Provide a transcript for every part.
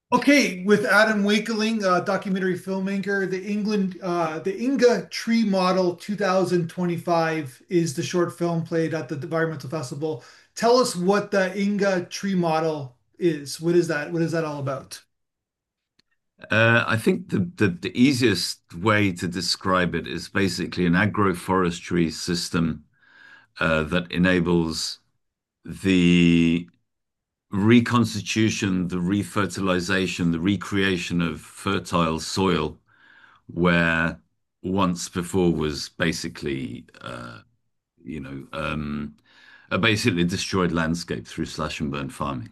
Okay, with Adam Wakeling, documentary filmmaker, the Inga Tree Model 2025 is the short film played at the Environmental Festival. Tell us what the Inga Tree Model is. What is that? What is that all about? I think the easiest way to describe it is basically an agroforestry system that enables the reconstitution, the refertilization, the recreation of fertile soil where once before was basically, you know, um, a basically destroyed landscape through slash and burn farming.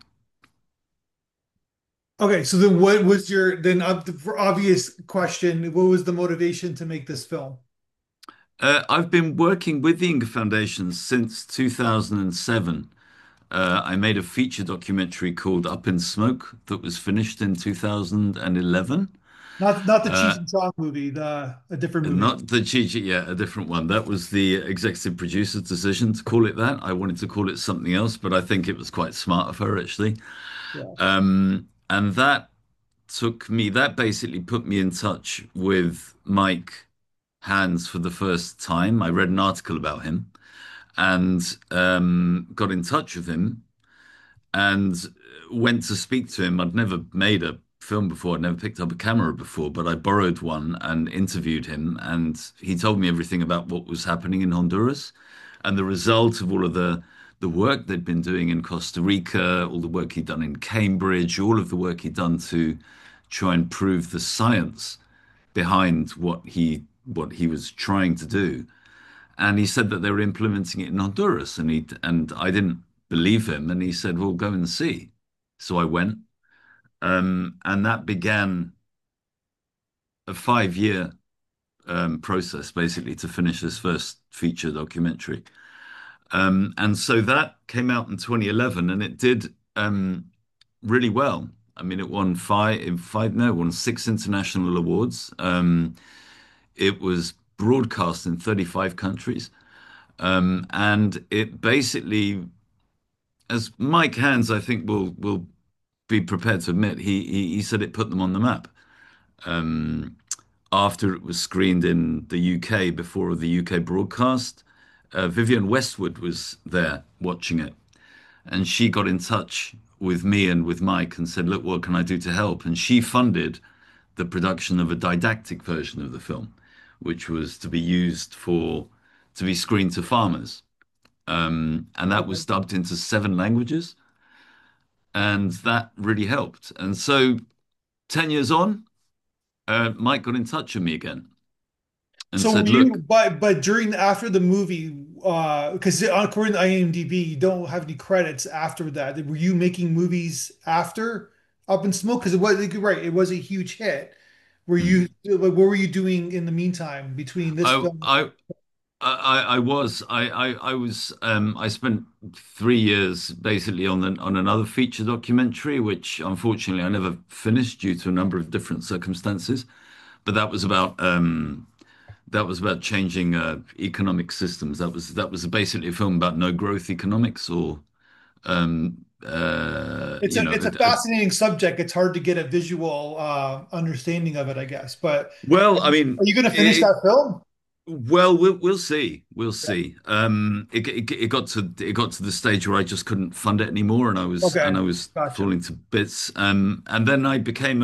Okay, so then what was your then for obvious question, what was the motivation to make this film? I've been working with the Inga Foundation since 2007. I made a feature documentary called Up in Smoke that was finished in 2011. Not the Cheech Uh, and Chong movie, the a different movie. Not the Chi, yeah, a different one. That was the executive producer's decision to call it that. I wanted to call it something else, but I think it was quite smart of her, actually. Yeah. And that basically put me in touch with Mike Hands for the first time. I read an article about him and got in touch with him and went to speak to him. I'd never made a film before, I'd never picked up a camera before, but I borrowed one and interviewed him. And he told me everything about what was happening in Honduras and the result of all of the work they'd been doing in Costa Rica, all the work he'd done in Cambridge, all of the work he'd done to try and prove the science behind what he was trying to do. And he said that they were implementing it in Honduras, and I didn't believe him, and he said, "Well, go and see." So I went, and that began a 5 year process basically to finish this first feature documentary. And so that came out in 2011, and it did really well. I mean, it won no, it won six international awards. It was broadcast in 35 countries. And it basically, as Mike Hands, I think will be prepared to admit, he said it put them on the map. After it was screened in the UK before the UK broadcast, Vivienne Westwood was there watching it, and she got in touch with me and with Mike and said, "Look, what can I do to help?" And she funded the production of a didactic version of the film, which was to be screened to farmers. And that was dubbed into seven languages, and that really helped. And so, 10 years on, Mike got in touch with me again and So were said, you, "Look, but during after the movie, because according to IMDb, you don't have any credits after that. Were you making movies after Up in Smoke? Because it was like, right, it was a huge hit. Were you, mm, like, what were you doing in the meantime between this I, film? I, I spent 3 years basically on another feature documentary, which unfortunately I never finished due to a number of different circumstances. But that was about changing economic systems. That was basically a film about no growth economics or It's it's a fascinating subject. It's hard to get a visual understanding of it, I guess. But well, I are mean, you going to finish that film? we'll see. We'll Yeah. see. It got to the stage where I just couldn't fund it anymore, and Okay, I was gotcha. falling to bits. And then I became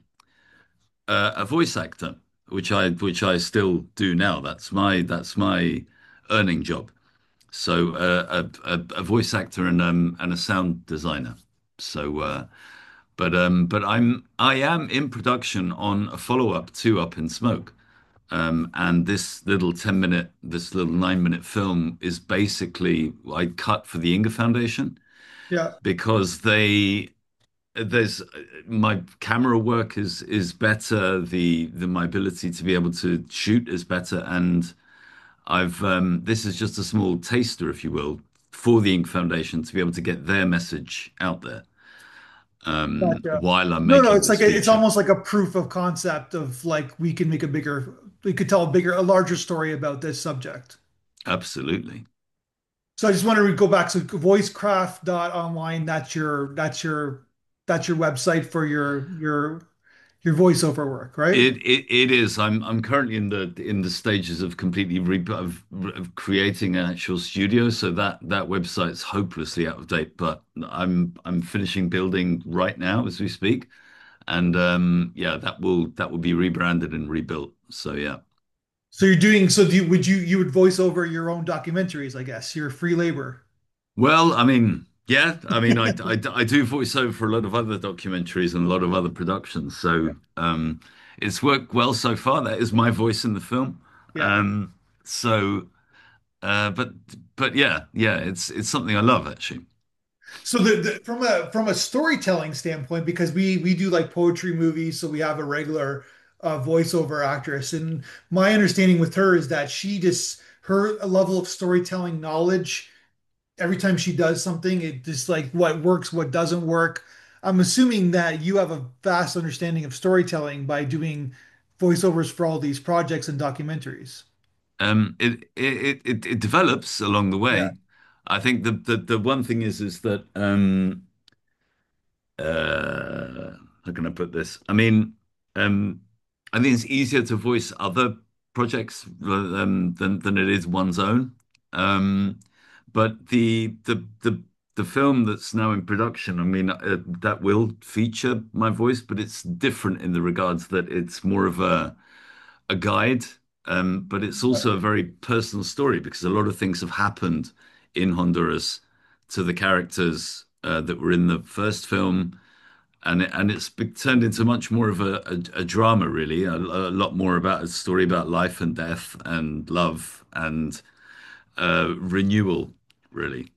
a voice actor, which I still do now. That's my earning job. So a voice actor and a sound designer. So but I am in production on a follow-up to Up in Smoke. And this little 9 minute film is basically I cut for the Inga Foundation Yeah. because there's my camera work is better, the my ability to be able to shoot is better, and I've this is just a small taster, if you will, for the Ink Foundation to be able to get their message out there Gotcha. while I'm No, making it's this like it's feature. almost like a proof of concept of like we could tell a larger story about this subject. Absolutely. So I just wanted to go back. So voicecraft.online, that's your website for your voiceover work, right? It is. I'm currently in the stages of completely of creating an actual studio, so that website's hopelessly out of date. But I'm finishing building right now as we speak, and yeah, that will be rebranded and rebuilt. So yeah. So you're doing so do you, would you would voice over your own documentaries, I guess. You're free labor. Well, I mean, yeah, I mean, I do voiceover for a lot of other documentaries and a lot of other productions, Yeah. so it's worked well so far. That is my voice in the film. Yeah. Um, so. But yeah, yeah, it's something I love actually. So from a storytelling standpoint, because we do like poetry movies, so we have a regular voiceover actress, and my understanding with her is that she just her level of storytelling knowledge every time she does something, it just like what works, what doesn't work. I'm assuming that you have a vast understanding of storytelling by doing voiceovers for all these projects and documentaries. It develops along the Yeah. way. I think the one thing is that how can I put this? I mean, um, I think it's easier to voice other projects than it is one's own. Um, but the film that's now in production, I mean, that will feature my voice, but it's different in the regards that it's more of a guide, but it's also a very personal story because a lot of things have happened in Honduras to the characters that were in the first film, and it's turned into much more of a drama, really, a lot more about a story about life and death and love and renewal, really,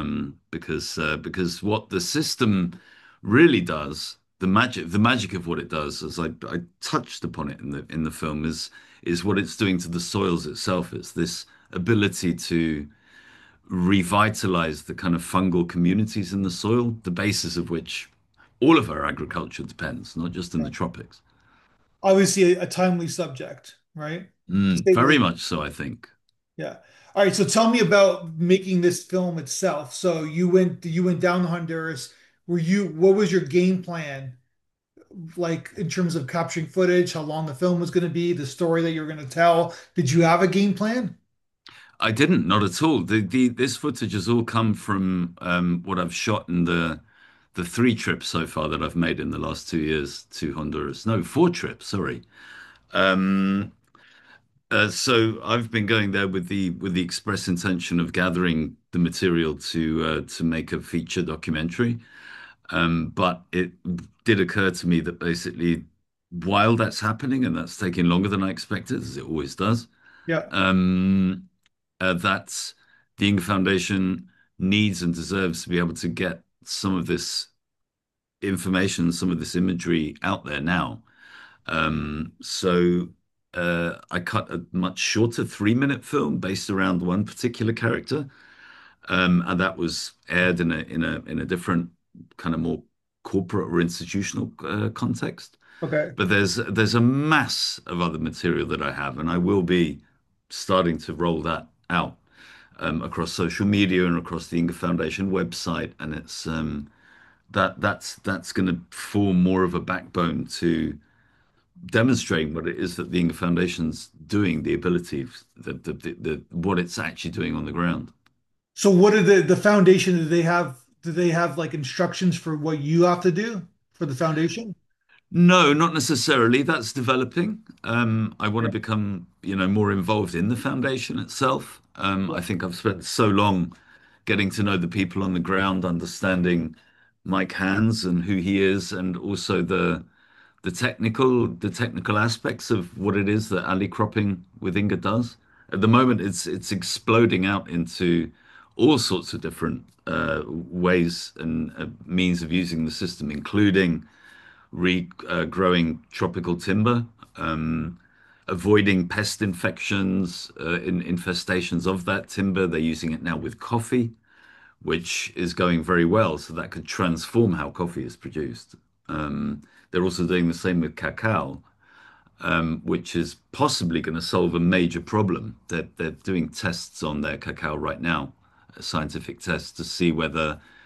because what the system really does, the magic of what it does, as I touched upon it in the film, is what it's doing to the soils itself. It's this ability to revitalize the kind of fungal communities in the soil, the basis of which all of our agriculture depends, not just in the tropics. Obviously a timely subject, right? To say the Very least. much so, I think. Yeah. All right. So tell me about making this film itself. So you went down to Honduras. What was your game plan like in terms of capturing footage, how long the film was going to be, the story that you were going to tell? Did you have a game plan? I didn't, not at all. This footage has all come from what I've shot in the three trips so far that I've made in the last 2 years to Honduras. No, four trips, sorry. Um, so I've been going there with the express intention of gathering the material to make a feature documentary. But it did occur to me that basically, while that's happening and that's taking longer than I expected, as it always does, Yeah. um, that the Inga Foundation needs and deserves to be able to get some of this information, some of this imagery out there now. So I cut a much shorter 3-minute film based around one particular character, and that was aired in a different kind of more corporate or institutional context. Okay. But there's a mass of other material that I have, and I will be starting to roll that out across social media and across the Inga Foundation website, and it's that's going to form more of a backbone to demonstrating what it is that the Inga Foundation's doing, the ability, what it's actually doing on the ground. So what did the foundation do they have like instructions for what you have to do for the foundation? No, not necessarily. That's developing. I want to Yeah. become, more involved in the foundation itself. Yeah. I think I've spent so long getting to know the people on the ground, understanding Mike Hands and who he is, and also the technical aspects of what it is that alley cropping with Inga does. At the moment, it's exploding out into all sorts of different ways and means of using the system, including regrowing tropical timber, avoiding pest infections, infestations of that timber. They're using it now with coffee, which is going very well. So that could transform how coffee is produced. They're also doing the same with cacao, which is possibly going to solve a major problem. They're doing tests on their cacao right now, scientific tests to see whether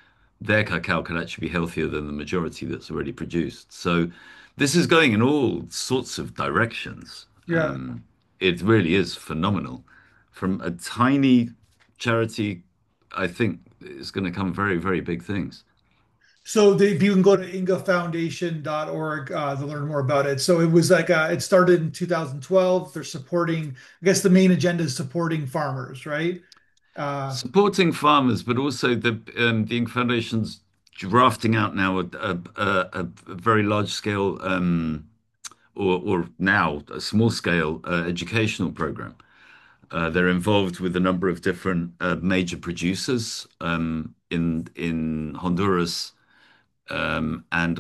their cacao can actually be healthier than the majority that's already produced. So this is going in all sorts of directions. Yeah. It really is phenomenal. From a tiny charity, I think it's going to come very, very big things. So you can go to ingafoundation.org to learn more about it. So it was like it started in 2012. They're supporting, I guess the main agenda is supporting farmers, right? Uh, Supporting farmers, but also the Ink Foundation's drafting out now a very large scale or now a small scale educational program. They're involved with a number of different major producers in Honduras and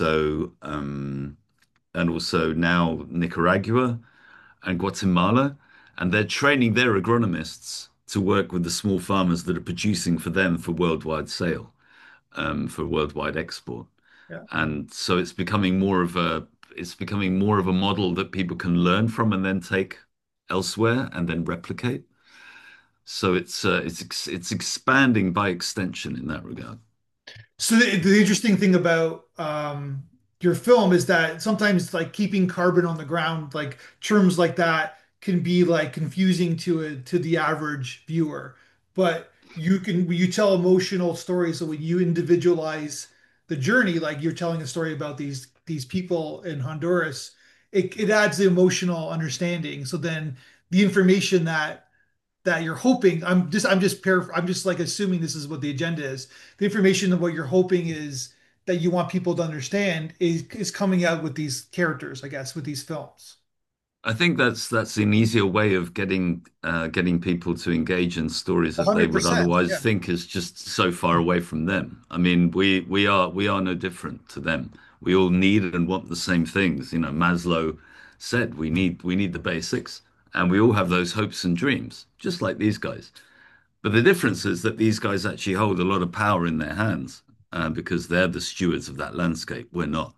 also now Nicaragua and Guatemala, and they're training their agronomists to work with the small farmers that are producing for them for worldwide sale, for worldwide export. yeah. And so it's becoming more of a model that people can learn from and then take elsewhere and then replicate. So it's expanding by extension in that regard. So the interesting thing about your film is that sometimes like keeping carbon on the ground, like terms like that can be like confusing to the average viewer. But when you tell emotional stories, so when you individualize the journey, like you're telling a story about these people in Honduras, it adds the emotional understanding. So then the information that you're hoping, I'm just like assuming this is what the agenda is. The information of what you're hoping is that you want people to understand is coming out with these characters, I guess, with these films. I think that's an easier way of getting people to engage in stories that they would 100%. otherwise Yeah. think is just so far away from them. I mean, we are no different to them. We all need and want the same things. You know, Maslow said we need the basics, and we all have those hopes and dreams, just like these guys. But the difference is that these guys actually hold a lot of power in their hands, because they're the stewards of that landscape. We're not.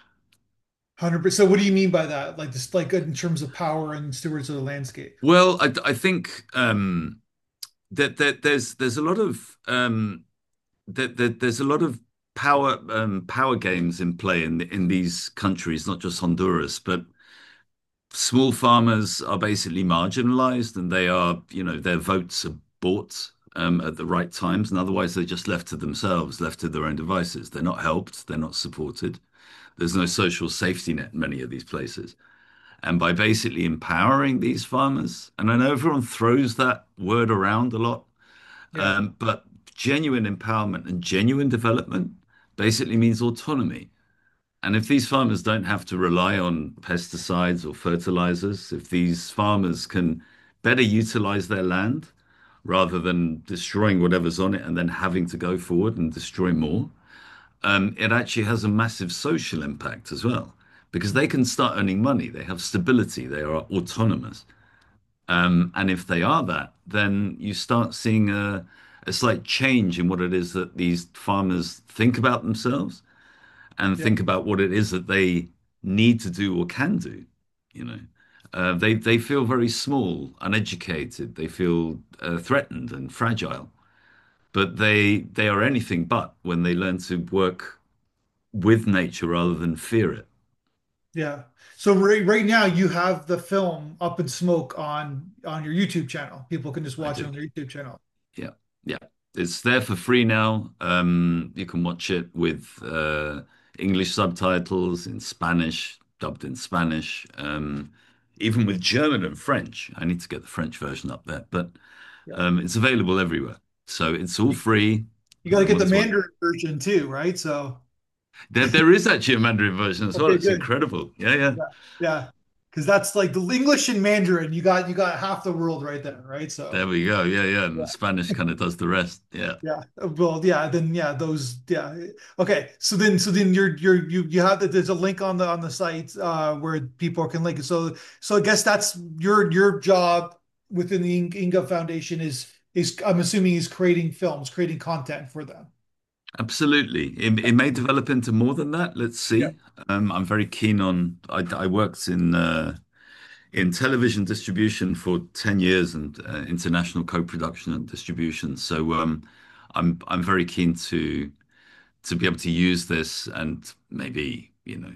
100%. So what do you mean by that? Like this, like in terms of power and stewards of the landscape? Well, I think there's a lot of there's a lot of power games in play in these countries, not just Honduras, but small farmers are basically marginalized, and their votes are bought at the right times, and otherwise they're just left to themselves, left to their own devices. They're not helped, they're not supported. There's no social safety net in many of these places. And by basically empowering these farmers, and I know everyone throws that word around a lot, Yeah. but genuine empowerment and genuine development basically means autonomy. And if these farmers don't have to rely on pesticides or fertilizers, if these farmers can better utilize their land rather than destroying whatever's on it and then having to go forward and destroy more, it actually has a massive social impact as well because they can start earning money. They have stability. They are autonomous. And if they are that, then you start seeing a slight change in what it is that these farmers think about themselves and Yeah. think about what it is that they need to do or can do. You know, they feel very small, uneducated. They feel threatened and fragile, but they are anything but when they learn to work with nature rather than fear it. Yeah. So right now you have the film Up in Smoke on your YouTube channel. People can just I watch it do. on their YouTube channel. Yeah, yeah. It's there for free now. You can watch it with English subtitles in Spanish, dubbed in Spanish, even with German and French. I need to get the French version up there, but Yeah. it's available everywhere. So it's all free. You got to get the Everyone's welcome. Mandarin version too, right? So, There is actually a Mandarin version as well. okay, It's good. incredible. Yeah, yeah. Yeah. Yeah. Because that's like the English and Mandarin. You got half the world right there, right? So, There we go. Yeah, yeah. And the yeah. Spanish kind of does the rest. Yeah. Yeah. Well, yeah, then yeah, those yeah. Okay. So then you have that there's a link on the site where people can link it. So I guess that's your job within the Inga Foundation is I'm assuming is creating films, creating content for them. Absolutely. It may develop into more than that. Let's Yeah. see. I'm very keen on. I worked in television distribution for 10 years and international co-production and distribution. So I'm very keen to to be able to use this and maybe,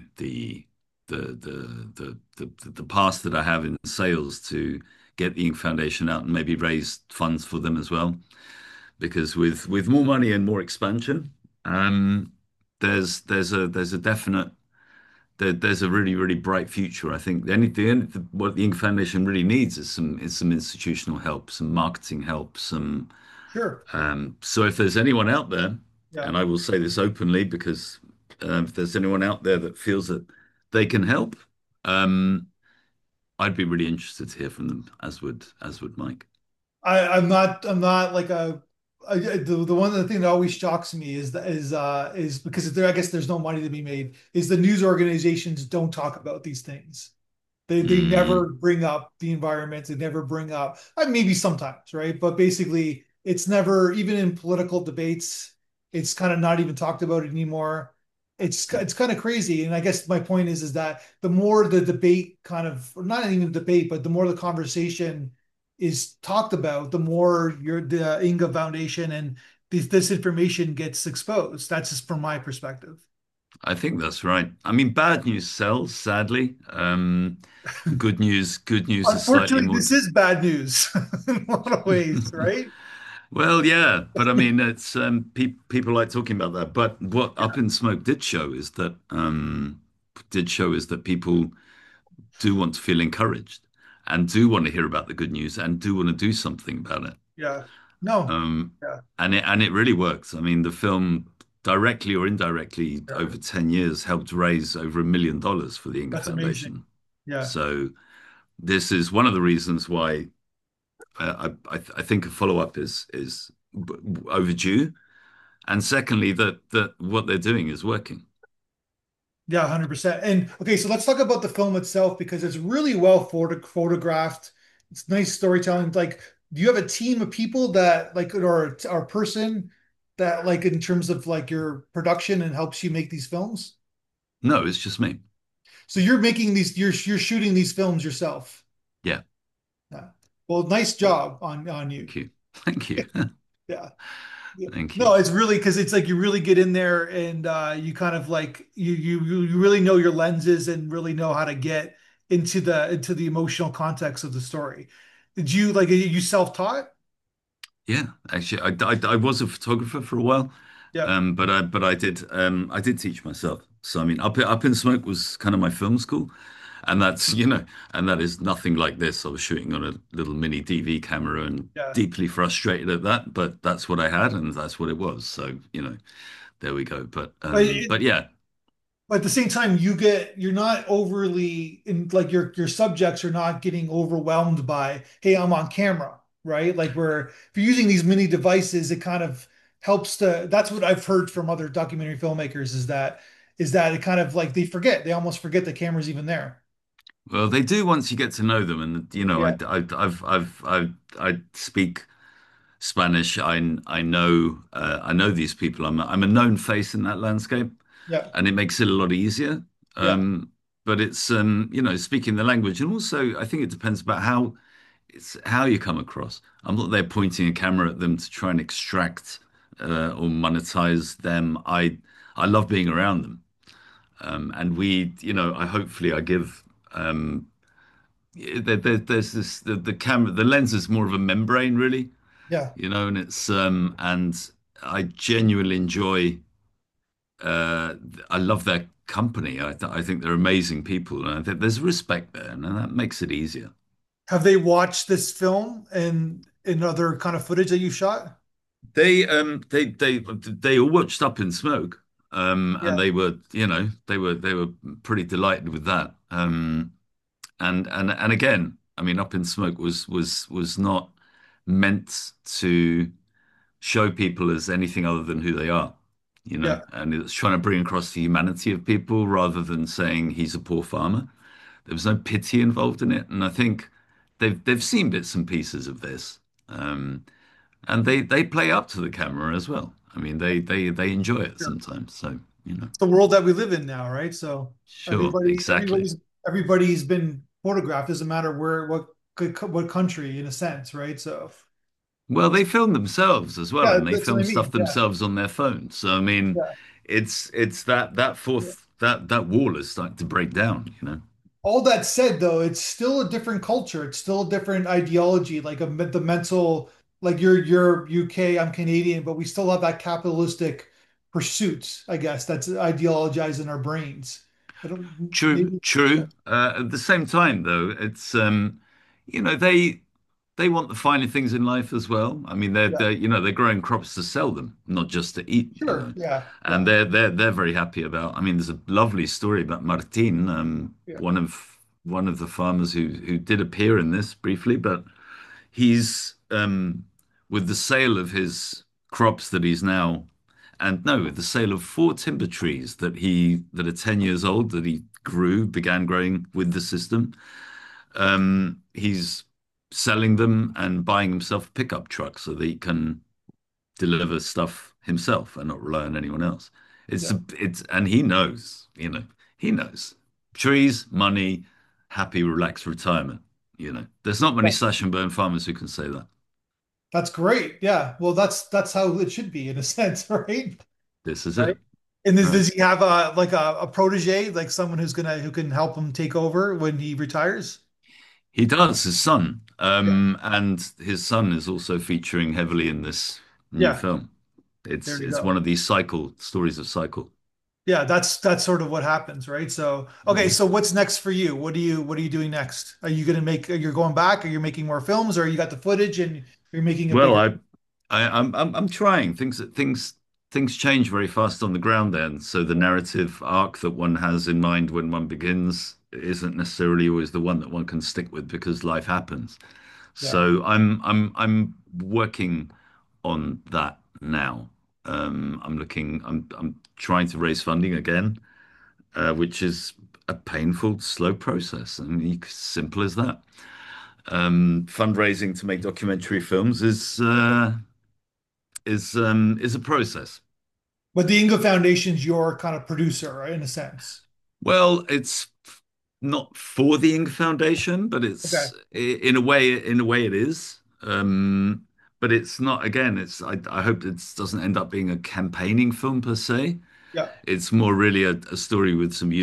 the past that I have in sales to get the Ink Foundation out and maybe raise funds for them as well. Because with more money and more expansion, um, there's a definite there's a really really bright future. I think what the Ink Foundation really needs is some institutional help, some marketing help, some Sure. so if there's anyone out there, Yeah. and I will say this openly because if there's anyone out there that feels that they can help, um, I'd be really interested to hear from them, as would Mike. I'm not like the one of the thing that always shocks me is because there I guess there's no money to be made is the news organizations don't talk about these things. They Mm, never bring up the environment. They never bring up maybe sometimes, right? But basically, it's never even in political debates. It's kind of not even talked about anymore. It's kind of crazy. And I guess my point is that the more the debate kind of, or not even debate, but the more the conversation is talked about, the more the Inga Foundation and this information gets exposed. That's just from my perspective. I think that's right. I mean, bad news sells, sadly. Good news is slightly Unfortunately, more. this is bad news in a lot of ways, right? Well, yeah, but I mean, it's people like talking about that. But what Yeah, Up in Smoke did show is that people do want to feel encouraged and do want to hear about the good news and do want to do something about it. yeah. No, Um, yeah, and it really works. I mean, the film directly or indirectly yeah. over 10 years helped raise over $1 million for the Inga That's amazing. Foundation. Yeah. So this is one of the reasons why I think a follow-up is overdue. And secondly, that what they're doing is working. Yeah, 100%. And okay, so let's talk about the film itself because it's really well photographed. It's nice storytelling. Like, do you have a team of people that like or a person that like in terms of like your production and helps you make these films? No, it's just me. So you're making these you're shooting these films yourself. Yeah. Yeah. Well, nice job on you. Thank you. Thank you. Yeah. Yeah. Thank you. No, it's really because it's like you really get in there and you kind of like you really know your lenses and really know how to get into the emotional context of the story. Did you like you self-taught? Yeah, actually, I was a photographer for a while, Yeah, but I did teach myself. So I mean, Up in Smoke was kind of my film school, and and that is nothing like this. I was shooting on a little mini DV camera and yeah. deeply frustrated at that, but that's what I had, and that's what it was. So there we go. But But um, but yeah, at the same time, you're not overly in like your subjects are not getting overwhelmed by, hey, I'm on camera, right? Like where if you're using these mini devices, it kind of helps to that's what I've heard from other documentary filmmakers is that it kind of like they almost forget the camera's even there. well, they do once you get to know them, and Yeah, I speak Spanish. I know these people. I'm a known face in that landscape, yeah, and it makes it a lot easier. yeah, But it's speaking the language, and also I think it depends about how you come across. I'm not there pointing a camera at them to try and extract or monetize them. I love being around them, and I hopefully I give. There's the camera, the lens is more of a membrane, really, yeah. and and I genuinely enjoy. Uh, I love their company. I think they're amazing people, and I think there's respect there, and that makes it easier. Have they watched this film and in other kind of footage that you shot? They all watched Up in Smoke, and Yeah, they were pretty delighted with that. And again, I mean, Up in Smoke was not meant to show people as anything other than who they are, yeah, and it's trying to bring across the humanity of people rather than saying he's a poor farmer. There was no pity involved in it, and I think they've seen bits and pieces of this, and they play up to the camera as well. I mean, they enjoy it sure. sometimes. So, It's the world that we live in now, right? So sure, exactly. everybody's been photographed. Doesn't matter where, what country, in a sense, right? So Well, they film themselves as well, yeah, and they that's what film I stuff mean. Yeah, themselves on their phones. So, I mean, yeah, it's that fourth that wall is starting to break down, you know. All that said, though, it's still a different culture. It's still a different ideology. Like the mental, like you're UK, I'm Canadian, but we still have that capitalistic pursuits, I guess, that's ideologized in our brains. I don't True, maybe. true. At the same time, though, it's you know, they want the finer things in life as well. I mean, Yeah, they're growing crops to sell them, not just to eat, you sure. know. Yeah, And yeah, they're very happy about. I mean, there's a lovely story about Martin, yeah, one of the farmers who did appear in this briefly, but he's with the sale of his crops that he's now and no, with the sale of four timber trees that are 10 years old that he began growing with the system. He's selling them and buying himself a pickup truck so that he can deliver stuff himself and not rely on anyone else. yeah. And he knows, you know, he knows trees, money, happy, relaxed retirement. You know, there's not many Yeah. slash and burn farmers who can say that. That's great. Yeah. Well, that's how it should be in a sense, right? This is Right. it. And Right. does he have a like a protege, like someone who can help him take over when he retires? He does, his son. Yeah. And his son is also featuring heavily in this new Yeah. film. There you It's go. one of these cycle stories of cycle. Yeah, that's sort of what happens, right? So, okay, Mhm. so what's next for you? What are you doing next? Are you gonna you're going back? Are you making more films, or you got the footage and you're making a Well, bigger? I'm trying. Things change very fast on the ground then. So the narrative arc that one has in mind when one begins isn't necessarily always the one that one can stick with because life happens. Yeah. So I'm working on that now. I'm trying to raise funding again, which is a painful, slow process. I mean, simple as that. Fundraising to make documentary films is a process. But the Inga Foundation's your kind of producer, right, in a sense. Well, it's not for the Ing Foundation, but Okay. in a way it is. But it's not, again, I hope it doesn't end up being a campaigning film per se. Yeah. It's more really a story with some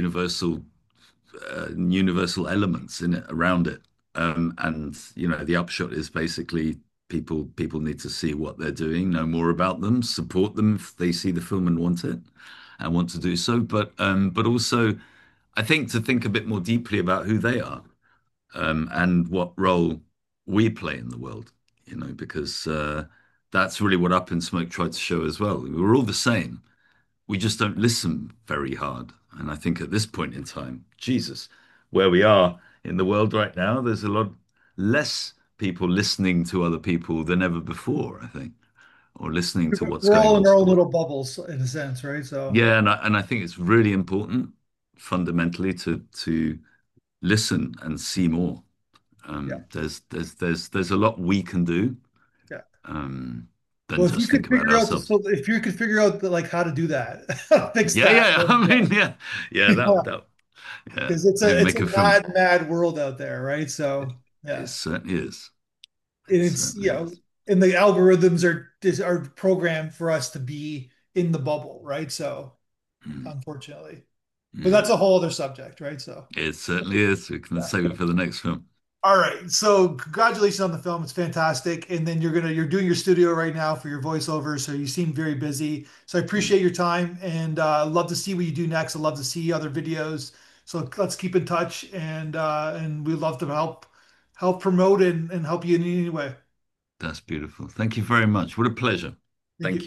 universal elements in it around it. And you know, the upshot is basically people need to see what they're doing, know more about them, support them if they see the film and want it and want to do so. But also, I think to think a bit more deeply about who they are and what role we play in the world. You know, because that's really what Up in Smoke tried to show as well. We're all the same, we just don't listen very hard. And I think at this point in time, Jesus, where we are in the world right now, there's a lot less people listening to other people than ever before, I think, or listening to what's We're going all on. in our own little bubbles in a sense, right? So, Yeah, and I think it's really important fundamentally to listen and see more. yeah. There's a lot we can do Yeah. than Well, if you just could think about figure out ourselves. if you could figure out like how to do that, fix Yeah, that, yeah. I mean, yeah, yeah. yeah, Yeah. because Maybe it's make a a film. mad world out there, right? So, It yeah, certainly is. and It it's certainly is. and the algorithms are programmed for us to be in the bubble, right? So, Mm, unfortunately, but that's mm. a whole other subject, right? So, It certainly is. We can yeah. save it for the next film. All right. So congratulations on the film. It's fantastic. And then you're doing your studio right now for your voiceover. So you seem very busy. So I Mm. appreciate your time and love to see what you do next. I'd love to see other videos. So let's keep in touch and we'd love to help promote and help you in any way. That's beautiful. Thank you very much. What a pleasure. Thank you. Thank you.